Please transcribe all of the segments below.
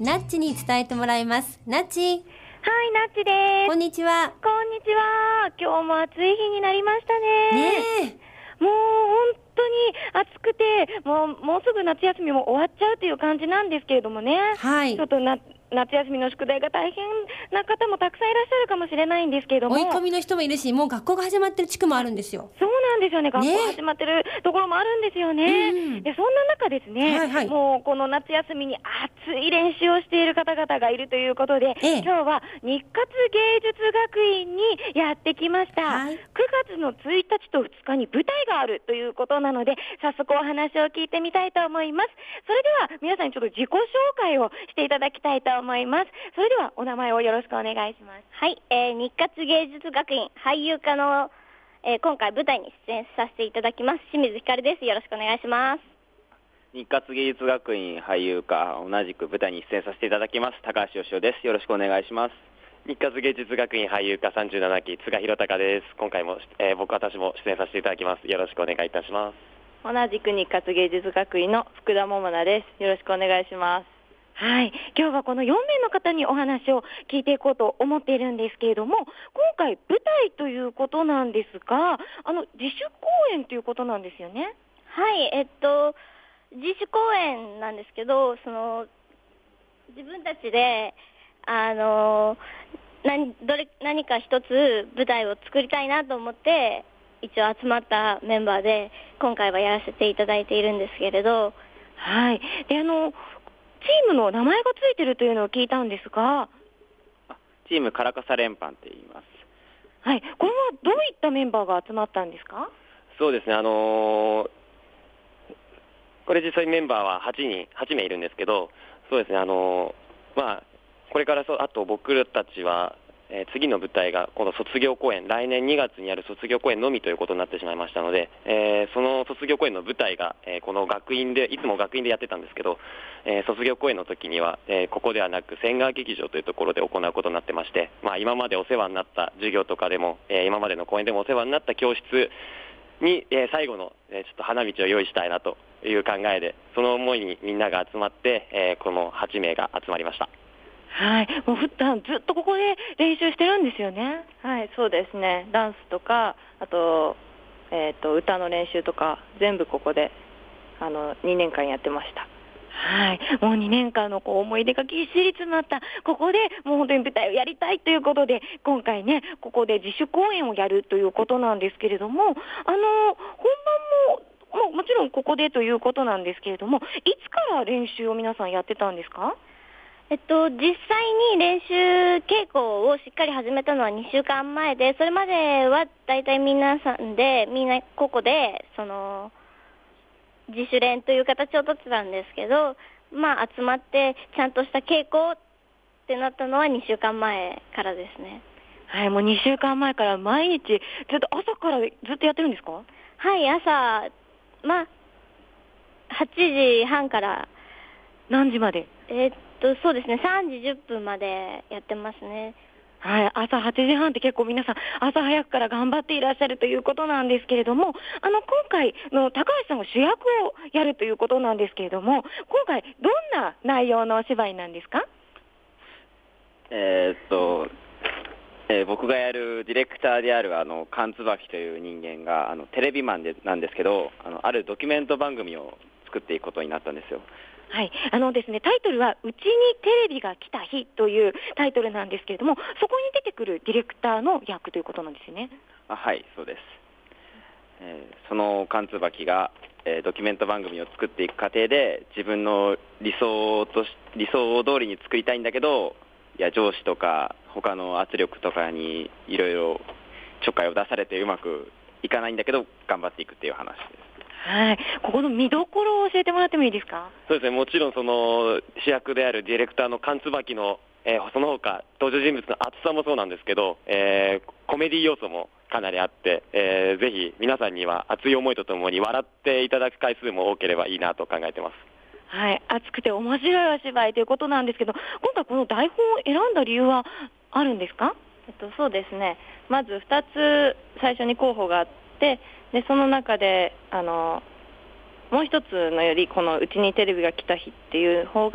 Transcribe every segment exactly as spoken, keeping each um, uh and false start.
ナッチに伝えてもらいます。ナッチ。はい、 ナッチです。 こんにちは。 こんにちは。今日も暑い日になりましたね。 ねえ。もう本当に暑くて、もう、もうすぐ夏休みも終わっちゃうという感じなんですけれどもね。 はい。 ちょっとな、夏休みの宿題が大変な方もたくさんいらっしゃるかもしれないんですけれども。 追い込みの人もいるし、もう学校が始まってる地区もあるんですよ。 そうなんですよね。学ね校始まってるところもあるんですよね。 うん、 で、そんな中ですね、 はいはい、 もうこの夏休みに熱い練習をしている方々がいるということで、 ええ、 今日は日活芸術学院にやってきました。はい、くがつのついたちとふつかに舞台があるということなので、早速お話を聞いてみたいと思います。それでは皆さんにちょっと自己紹介をしていただきたいと思います。それではお名前をよろしくお願いします。 はい、えー、日活芸術学院俳優科の、えー、今回舞台に出演させていただきます清水ひかるです。よろしくお願いします。 日活芸術学院俳優科同じく舞台に出演させていただきます高橋義雄です。よろしくお願いします。 日活芸術学院俳優科さんじゅうななき津賀弘隆です。今回も、えー、僕私も出演させていただきます。よろしくお願いいたします。 同じく日活芸術学院の福田桃奈です。よろしくお願いします。 はい。今日はこのよんめいの方にお話を聞いていこうと思っているんですけれども、今回舞台ということなんですが、あの、自主公演ということなんですよね。 はい、えっと、自主公演なんですけど、その、自分たちで、あの、何、どれ、何か一つ舞台を作りたいなと思って、一応集まったメンバーで、今回はやらせていただいているんですけれど、 はい。で、あの、チームの名前がついてるというのを聞いたんですが、 チームカラカサ連班って言います。 はい。これはどういったメンバーが集まったんですか？ そうですね、あのー、これ実際メンバーははちにん、はちめいいるんですけど、そうですね、あのー、まあ、これからそ、あと僕たちは、えー、次の舞台がこの卒業公演、来年にがつにある卒業公演のみということになってしまいましたので、えー、その卒業公演の舞台が、えー、この学院で、いつも学院でやってたんですけど、えー、卒業公演の時には、えー、ここではなく千川劇場というところで行うことになってまして、まあ、今までお世話になった授業とかでも、えー、今までの公演でもお世話になった教室に、えー、最後の、えー、ちょっと花道を用意したいなという考えで、その思いにみんなが集まって、えー、このはちめいが集まりました。 はい。もう普段ずっとここで練習してるんですよね。 はい、そうですね。ダンスとか、あと、えっと、歌の練習とか、全部ここで、あの、にねんかんやってました。 はい。もうにねんかんのこう思い出がぎっしり詰まった、ここでもう本当に舞台をやりたいということで、今回ね、ここで自主公演をやるということなんですけれども、あの、本番も、もうもちろんここでということなんですけれども、いつから練習を皆さんやってたんですか？ えっと、実際に練習稽古をしっかり始めたのはにしゅうかんまえで、それまでは大体皆さんで、みんな個々で、その、自主練という形をとってたんですけど、まあ集まってちゃんとした稽古ってなったのはにしゅうかんまえからですね。 はい、もうにしゅうかんまえから毎日、ずっと朝からずっとやってるんですか？ はい、朝、まあ、はちじはんから。 何時まで？ えー、っと、そうですね、さんじじゅっぷんまでやってますね。 はい、朝はちじはんって結構皆さん朝早くから頑張っていらっしゃるということなんですけれども、あの今回の高橋さんが主役をやるということなんですけれども、今回どんな内容のお芝居なんですか？ えー、っと、えー、僕がやるディレクターであるあの菅椿という人間があのテレビマンでなんですけど、あのあるドキュメント番組を作っていくことになったんですよ。 はい、あのですね、タイトルはうちにテレビが来た日というタイトルなんですけれども、そこに出てくるディレクターの役ということなんですよね。 あ、はい、そうです。えー、その菅椿が、えー、ドキュメント番組を作っていく過程で自分の理想とし理想通りに作りたいんだけど、いや上司とか他の圧力とかにいろいろちょっかいを出されてうまくいかないんだけど頑張っていくっていう話です。 はい、ここの見どころを教えてもらってもいいですか？ そうですね、もちろんその主役であるディレクターの菅椿の、えー、その他登場人物の厚さもそうなんですけど、えー、コメディ要素もかなりあって、えー、ぜひ皆さんには熱い思いとともに笑っていただく回数も多ければいいなと考えてます。 はい、熱くて面白いお芝居ということなんですけど、今回この台本を選んだ理由はあるんですか？ えっと、そうですね、まずふたつ最初に候補があって、でその中であのもう一つのよりこのうちにテレビが来た日っていう方が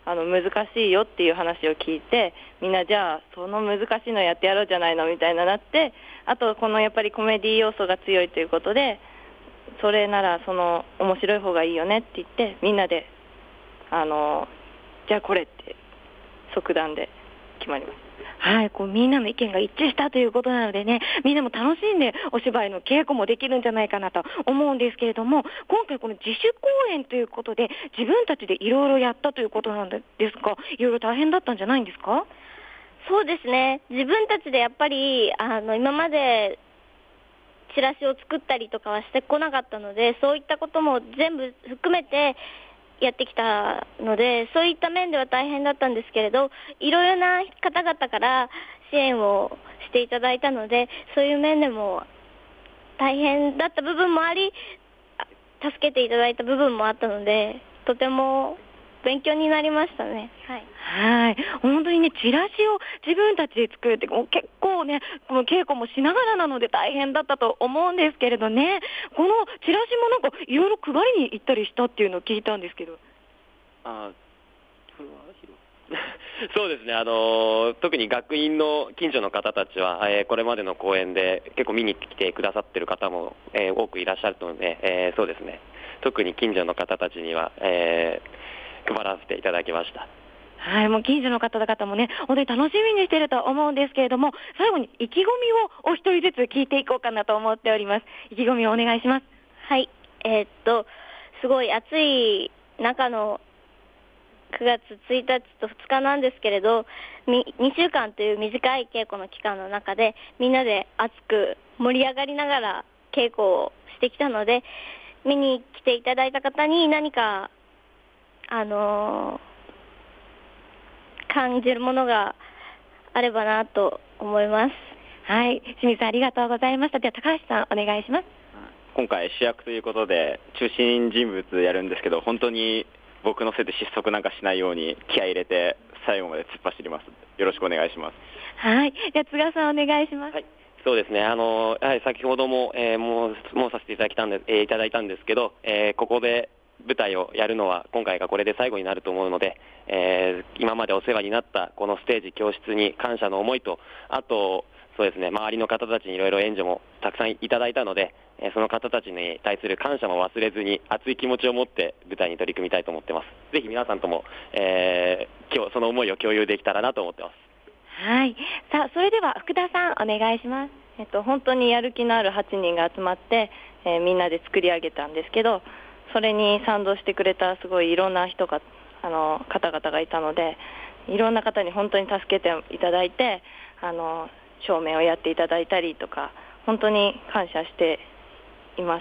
あの難しいよっていう話を聞いて、みんなじゃあその難しいのやってやろうじゃないのみたいななって、あとこのやっぱりコメディ要素が強いということで、それならその面白い方がいいよねって言って、みんなであのじゃあこれって即断で決まります。 はい、こうみんなの意見が一致したということなのでね、みんなも楽しんでお芝居の稽古もできるんじゃないかなと思うんですけれども、今回この自主公演ということで自分たちでいろいろやったということなんですが、いろいろ大変だったんじゃないんですか？ そうですね、自分たちでやっぱりあの今までチラシを作ったりとかはしてこなかったので、そういったことも全部含めてやってきたので、そういった面では大変だったんですけれど、いろいろな方々から支援をしていただいたので、そういう面でも大変だった部分もあり、助けていただいた部分もあったので、とても勉強になりましたね。はい。 はい。本当にね、チラシを自分たちで作るって結構ね、この稽古もしながらなので大変だったと思うんですけれどね、このチラシもなんかいろいろ配りに行ったりしたっていうのを聞いたんですけど。 あそうですね、あの特に学院の近所の方たちは、えー、これまでの公演で結構見に来てくださってる方も、えー、多くいらっしゃるので、えー、そうですね、特に近所の方たちには、えー、配らせていただきました。 はい、もう近所の方々もね、本当に楽しみにしていると思うんですけれども、最後に意気込みをお一人ずつ聞いていこうかなと思っております。意気込みをお願いします。 はい、えー、っとすごい暑い中のくがつついたちとふつかなんですけれど、にしゅうかんという短い稽古の期間の中でみんなで熱く盛り上がりながら稽古をしてきたので、見に来ていただいた方に何かあのー、感じるものがあればなと思います。 はい、清水さんありがとうございました。では高橋さんお願いします。 今回主役ということで中心人物やるんですけど、本当に僕のせいで失速なんかしないように気合い入れて最後まで突っ走ります。よろしくお願いします。 はい、では津賀さんお願いします。 はい、そうですね、あのやはり先ほども、えー、もうもうさせていただきたんで、えー、いただいたんですけど、えー、ここで舞台をやるのは今回がこれで最後になると思うので、えー、今までお世話になったこのステージ教室に感謝の思いと、あとそうですね、周りの方たちにいろいろ援助もたくさんいただいたので、えー、その方たちに対する感謝も忘れずに熱い気持ちを持って舞台に取り組みたいと思ってます。ぜひ皆さんとも、えー、今日その思いを共有できたらなと思ってます。 はい、さあそれでは福田さんお願いします。 えっと、本当にやる気のあるはちにんが集まって、えー、みんなで作り上げたんですけど、それに賛同してくれたすごいいろんな人があの方々がいたので、いろんな方に本当に助けていただいて、あの照明をやっていただいたりとか、本当に感謝しています。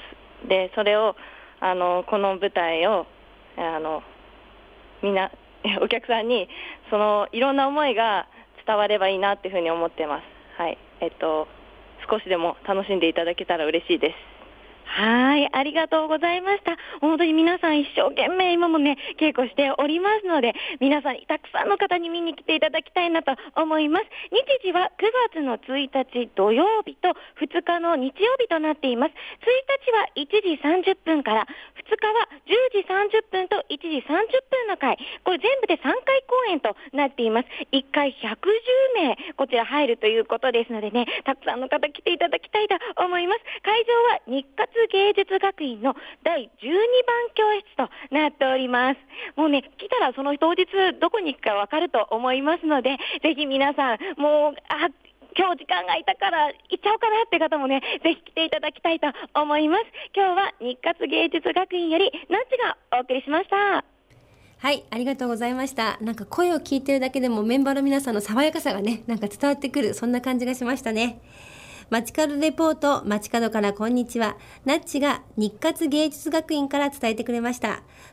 でそれをあのこの舞台をあのみんなお客さんにそのいろんな思いが伝わればいいなっていうふうに思ってます。はい、えっと少しでも楽しんでいただけたら嬉しいです。 はい、ありがとうございました。本当に皆さん一生懸命今もね稽古しておりますので、皆さんたくさんの方に見に来ていただきたいなと思います。日時はくがつのついたち土曜日とふつかの日曜日となっています。ついたちはいちじさんじゅっぷんから、ふつかはじゅうじさんじゅっぷんといちじさんじゅっぷんの回、これ全部でさんかい公演となっています。いっかいひゃくじゅうめいこちら入るということですのでね、たくさんの方来ていただきたいと思います。会場は日活芸術学院のだいじゅうにばん教室となっております。もうね来たらその当日どこに行くか分かると思いますので、ぜひ皆さんもうあ今日時間が空いたから行っちゃおうかなって方もねぜひ来ていただきたいと思います。今日は日活芸術学院よりナッチがお送りしました。 はい、ありがとうございました。なんか声を聞いてるだけでもメンバーの皆さんの爽やかさがねなんか伝わってくる、そんな感じがしましたね。街角レポート、街角からこんにちは。ナッチが日活芸術学院から伝えてくれました。